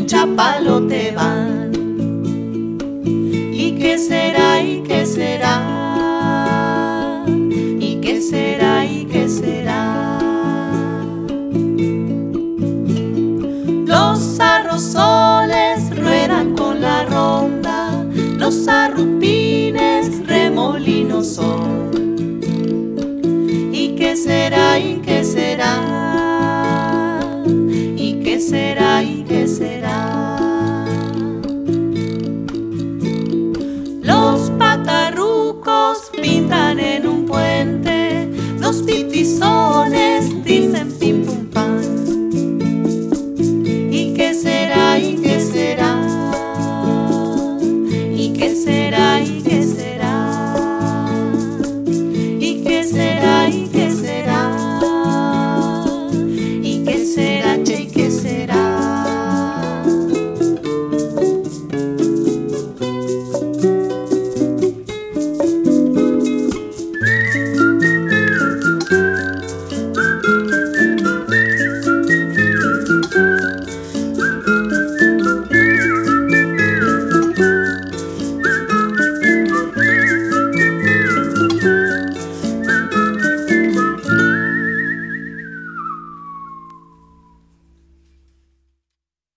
en Chapalote van. ¿Y qué será? ¿Y qué será? ¿Y qué será? ¿Y qué será? Los arrozoles ruedan con la ronda, los arrupines remolinos son. ¿Y qué será? ¿Y qué